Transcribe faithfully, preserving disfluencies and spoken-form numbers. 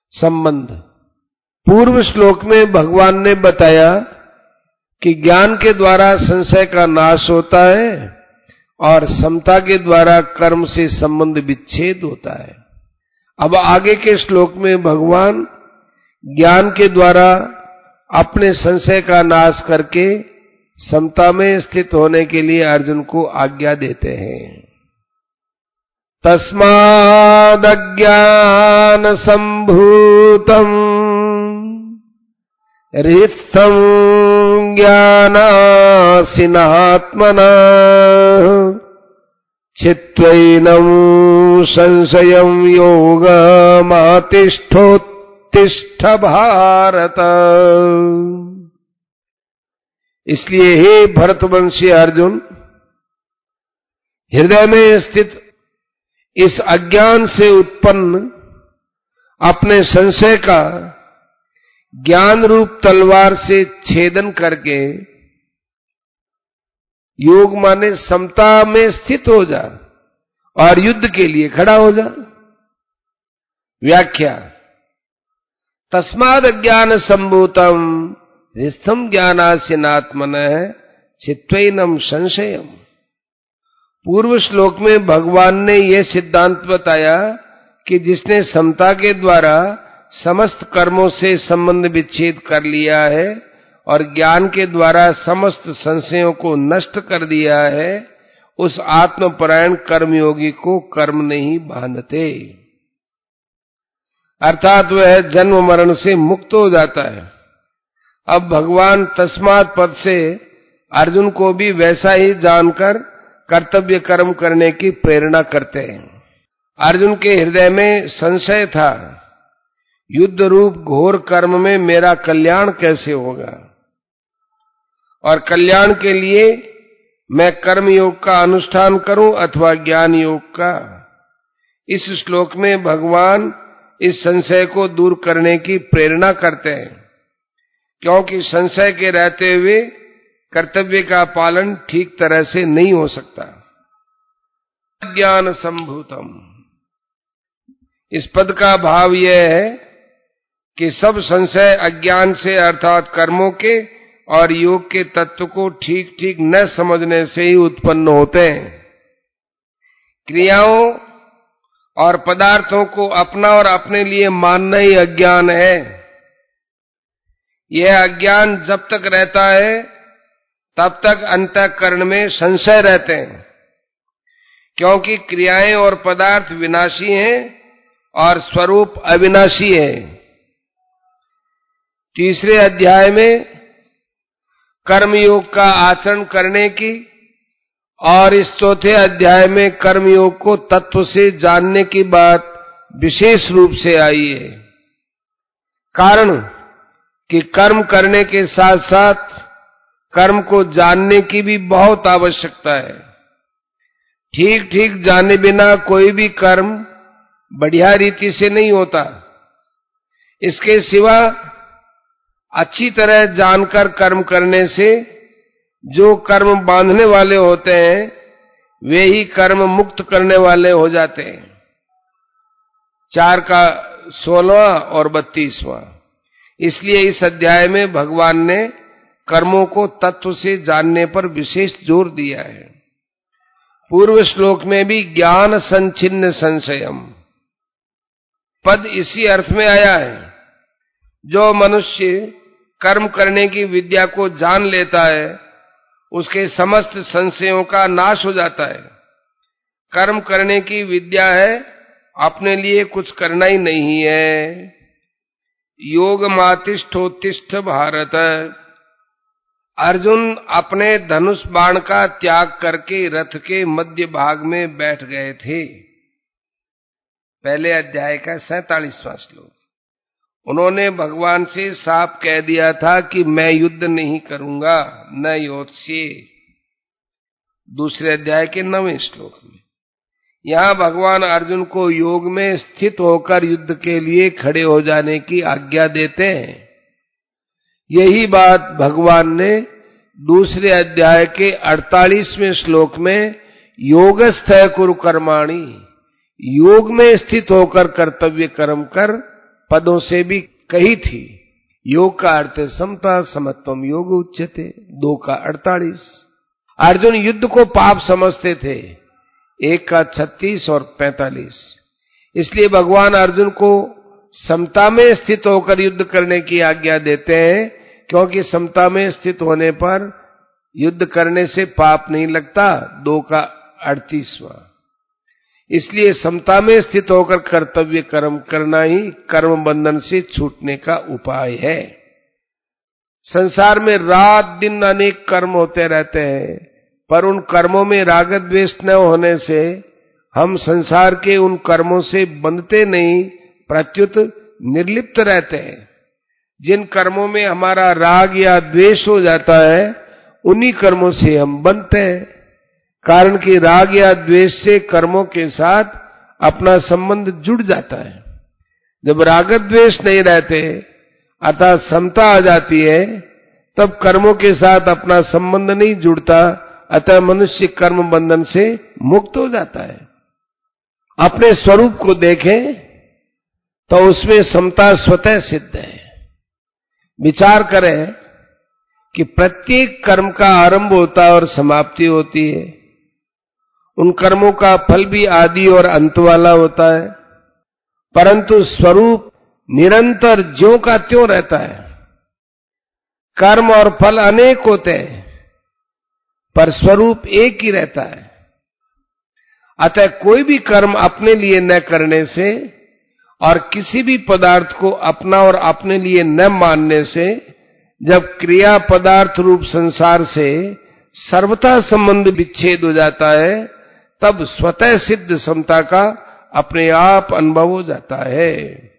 संबंध। पूर्व श्लोक में भगवान ने बताया कि ज्ञान के द्वारा संशय का नाश होता है और समता के द्वारा कर्म से संबंध विच्छेद होता है। अब आगे के श्लोक में भगवान ज्ञान के द्वारा अपने संशय का नाश करके समता में स्थित होने के लिए अर्जुन को आज्ञा देते हैं। तस्माद् अज्ञान संभूतम् रिक्तं ज्ञानासिनात्मनः चित्वैनं संशयं योगमातिष्ठोत्तिष्ठ भारत। इसलिए हे भरतवंशी अर्जुन, हृदय में स्थित इस अज्ञान से उत्पन्न अपने संशय का ज्ञान रूप तलवार से छेदन करके योग माने समता में स्थित हो जा और युद्ध के लिए खड़ा हो जा। व्याख्या। तस्माद् अज्ञान संभूतम् हृस्थम ज्ञानासिनात्मनः चित्वैनं संशयम्। पूर्व श्लोक में भगवान ने यह सिद्धांत बताया कि जिसने समता के द्वारा समस्त कर्मों से संबंध विच्छेद कर लिया है और ज्ञान के द्वारा समस्त संशयों को नष्ट कर दिया है, उस आत्मपरायण कर्मयोगी को कर्म नहीं बांधते, अर्थात वह जन्म मरण से मुक्त हो जाता है। अब भगवान तस्मात् पद से अर्जुन को भी वैसा ही जानकर कर्तव्य कर्म करने की प्रेरणा करते हैं। अर्जुन के हृदय में संशय था, युद्ध रूप घोर कर्म में मेरा कल्याण कैसे होगा, और कल्याण के लिए मैं कर्म योग का अनुष्ठान करूं अथवा ज्ञान योग का। इस श्लोक में भगवान इस संशय को दूर करने की प्रेरणा करते हैं, क्योंकि संशय के रहते हुए कर्तव्य का पालन ठीक तरह से नहीं हो सकता। ज्ञान संभूतम, इस पद का भाव यह है कि सब संशय अज्ञान से अर्थात कर्मों के और योग के तत्व को ठीक ठीक न समझने से ही उत्पन्न होते हैं। क्रियाओं और पदार्थों को अपना और अपने लिए मानना ही अज्ञान है। यह अज्ञान जब तक रहता है तब तक अंतःकरण में संशय रहते हैं, क्योंकि क्रियाएं और पदार्थ विनाशी हैं और स्वरूप अविनाशी है। तीसरे अध्याय में कर्मयोग का आचरण करने की और इस चौथे अध्याय में कर्मयोग को तत्व से जानने की बात विशेष रूप से आई है। कारण कि कर्म करने के साथ साथ कर्म को जानने की भी बहुत आवश्यकता है। ठीक ठीक जाने बिना कोई भी कर्म बढ़िया रीति से नहीं होता। इसके सिवा अच्छी तरह जानकर कर्म करने से जो कर्म बांधने वाले होते हैं वे ही कर्म मुक्त करने वाले हो जाते हैं। चार का सोलहवां और बत्तीसवां। इसलिए इस अध्याय में भगवान ने कर्मों को तत्व से जानने पर विशेष जोर दिया है। पूर्व श्लोक में भी ज्ञान संचिन्न संशयम पद इसी अर्थ में आया है। जो मनुष्य कर्म करने की विद्या को जान लेता है उसके समस्त संशयों का नाश हो जाता है। कर्म करने की विद्या है, अपने लिए कुछ करना ही नहीं है। योग मातिष्ठोत्तिष्ठ भारत। अर्जुन अपने धनुष बाण का त्याग करके रथ के मध्य भाग में बैठ गए थे। पहले अध्याय का सैतालीसवां श्लोक। उन्होंने भगवान से साफ कह दिया था कि मैं युद्ध नहीं करूंगा, न योत्स्ये। दूसरे अध्याय के नवें श्लोक में यहाँ भगवान अर्जुन को योग में स्थित होकर युद्ध के लिए खड़े हो जाने की आज्ञा देते हैं। यही बात भगवान ने दूसरे अध्याय के अड़तालीसवें श्लोक में योगस्थ कुरु कर्माणि, योग में स्थित होकर कर्तव्य कर्म कर पदों से भी कही थी। योग का अर्थ है समता, समत्वम योग उच्यते, दो का अड़तालीस। अर्जुन युद्ध को पाप समझते थे, एक का छत्तीस और पैंतालीस। इसलिए भगवान अर्जुन को समता में स्थित होकर युद्ध करने की आज्ञा देते हैं, क्योंकि समता में स्थित होने पर युद्ध करने से पाप नहीं लगता। दो का अड़तीसवां। इसलिए समता में स्थित होकर कर्तव्य कर्म करना ही कर्म बंधन से छूटने का उपाय है। संसार में रात दिन अनेक कर्म होते रहते हैं, पर उन कर्मों में राग द्वेष न होने से हम संसार के उन कर्मों से बंधते नहीं, प्रत्युत निर्लिप्त रहते हैं। जिन कर्मों में हमारा राग या द्वेष हो जाता है, उन्हीं कर्मों से हम बंधते हैं। कारण कि राग या द्वेष से कर्मों के साथ अपना संबंध जुड़ जाता है। जब राग द्वेष नहीं रहते अर्थात समता आ जाती है, तब कर्मों के साथ अपना संबंध नहीं जुड़ता, अतः मनुष्य कर्म बंधन से मुक्त हो जाता है। अपने स्वरूप को देखें तो उसमें समता स्वतः सिद्ध है। विचार करें कि प्रत्येक कर्म का आरंभ होता है और समाप्ति होती है। उन कर्मों का फल भी आदि और अंत वाला होता है, परंतु स्वरूप निरंतर ज्यों का त्यों रहता है। कर्म और फल अनेक होते हैं, पर स्वरूप एक ही रहता है। अतः कोई भी कर्म अपने लिए न करने से और किसी भी पदार्थ को अपना और अपने लिए न मानने से, जब क्रिया पदार्थ रूप संसार से सर्वथा संबंध विच्छेद हो जाता है, तब स्वतः सिद्ध समता का अपने आप अनुभव हो जाता है।